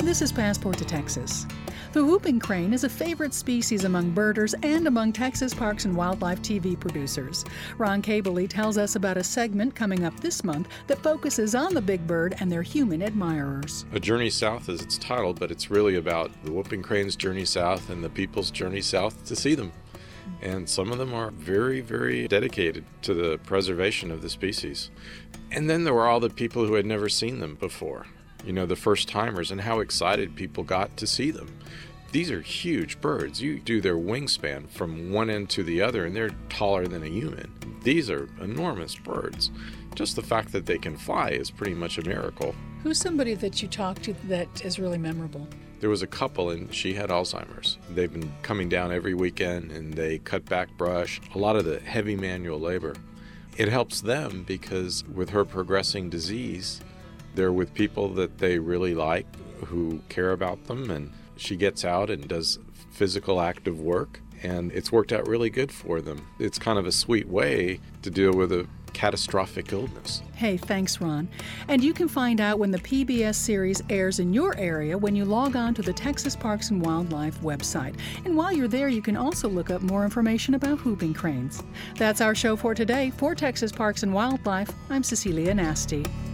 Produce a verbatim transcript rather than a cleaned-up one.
this is Passport to Texas. The whooping crane is a favorite species among birders and among Texas Parks and Wildlife T V producers. Ron Cabley tells us about a segment coming up this month that focuses on the big bird and their human admirers. A Journey South is its title, but it's really about the whooping crane's journey south and the people's journey south to see them. And some of them are very, very dedicated to the preservation of the species. And then there were all the people who had never seen them before. You know, the first timers, and how excited people got to see them. These are huge birds. You do their wingspan from one end to the other, and they're taller than a human. These are enormous birds. Just the fact that they can fly is pretty much a miracle. Who's somebody that you talked to that is really memorable? There was a couple, and she had Alzheimer's. They've been coming down every weekend, and they cut back brush, a lot of the heavy manual labor. It helps them because with her progressing disease, they're with people that they really like, who care about them, and she gets out and does physical active work, and it's worked out really good for them. It's kind of a sweet way to deal with a catastrophic illness. Hey, thanks, Ron. And you can find out when the P B S series airs in your area when you log on to the Texas Parks and Wildlife website. And while you're there, you can also look up more information about whooping cranes. That's our show for today. For Texas Parks and Wildlife, I'm Cecilia Nasty.